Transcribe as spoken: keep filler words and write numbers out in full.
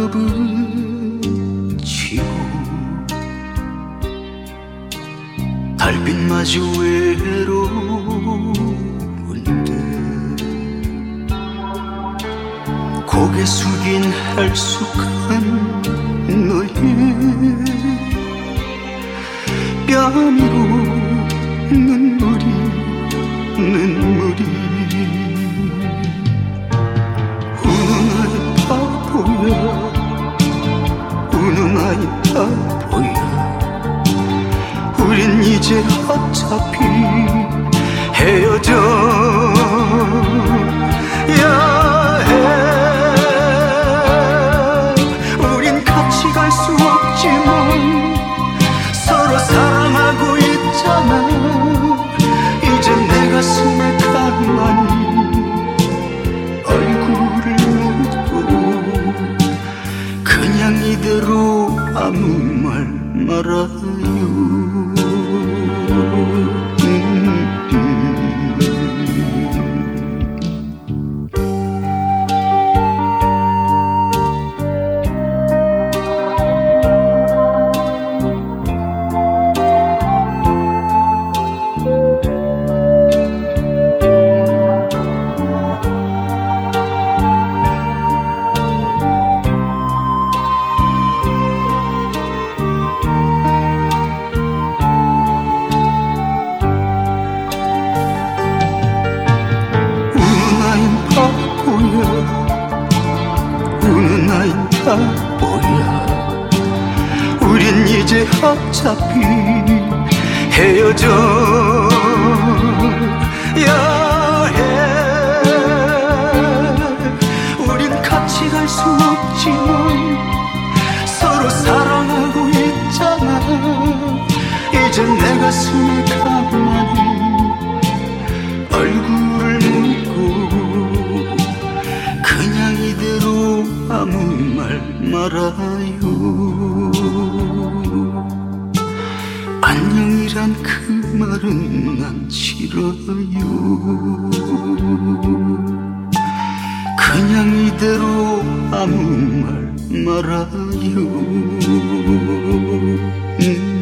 낙엽은 지고 달빛마저 외로운데 고개 숙인 할쑥한 너의 뺨으로 눈물이 눈물이 우는 아이 바보야 우는 아이 바보야 우린 이제 어차피 헤어져야 해 우린 같이 갈 수 없지만 서로 사랑하고 있잖아 이제 내 가슴에 가만히 얼굴을 묻고 그냥 이대로 아무 말 말아요 음, 음. 우는 아이 바보야 우린 이제 어차피 헤어져야 해 우린 같이 갈 수 없지만 서로 사랑하고 있잖아 이제 내 가슴에 가만히 얼굴을 묻고 그냥 이대로 아무 말 말아요 안녕이란 그 말은 난 싫어요 그냥 이대로 아무 말 말아요 음.